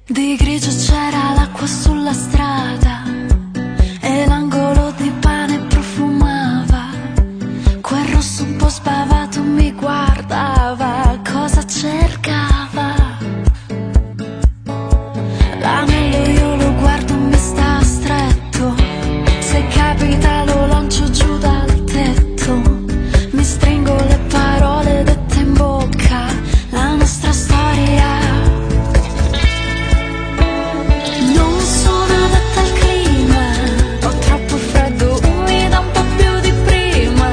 Di grigio c'era l'acqua sulla strada e l'angolo di pane profumava. Quel rosso un po' spavato mi guardava, cosa cercava? L'anello io lo guardo e mi sta stretto, se capita lo lancio giù dal tetto. Mi stringo le parole dette in bocca, la nostra storia. Non sono adatta al clima, ho troppo freddo, umida un po' più di prima.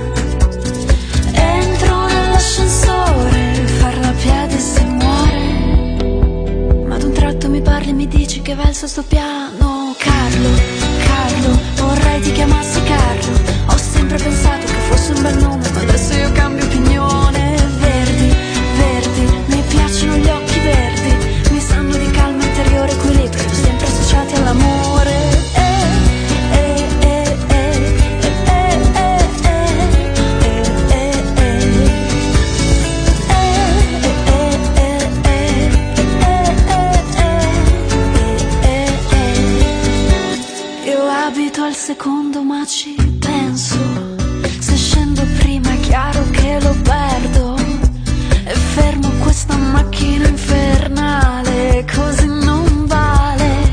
Entro nell'ascensore, farla a piedi si muore. Ma ad un tratto mi parli e mi dici che va al sesto piano. Carlo, Carlo, vorrei ti chiamassi Carlo. Ho sempre pensato che fosse un bel nome, ma adesso io cambio opinione. Verdi, verdi, mi piacciono gli occhi verdi, mi sanno di calma interiore, equilibrio, sempre associati all'amore. Io abito al secondo ma ci penso, se scendo prima è chiaro che lo perdo. E fermo questa macchina infernale, così non vale.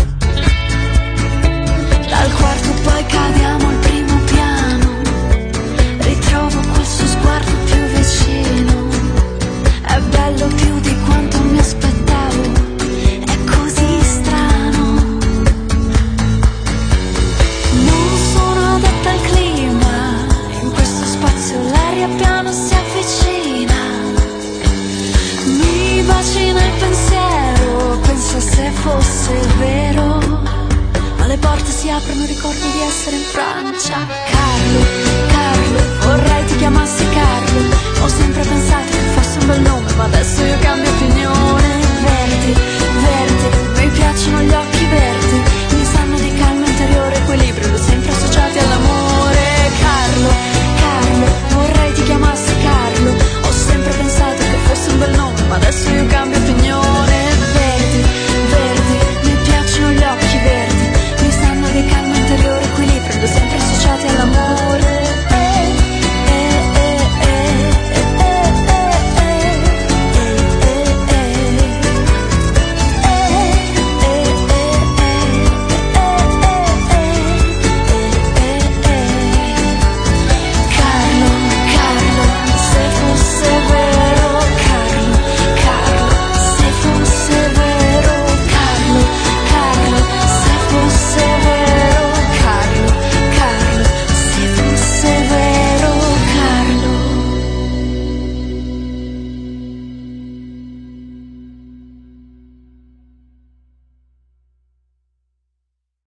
Dal quarto poi cadiamo al primo piano, ritrovo quel suo sguardo più vicino. È bello più di quanto mi aspettavo, è così strano. Non sono adatta al clima, in questo spazio l'aria piano si avvicina. Mi bacina il pensiero, pensa se fosse vero. Ma le porte si aprono, ricordo di essere in Francia. Carlo, Carlo, vorrei ti chiamassi Carlo. Ho sempre pensato che fosse un bel nome, ma adesso io cambio opinione.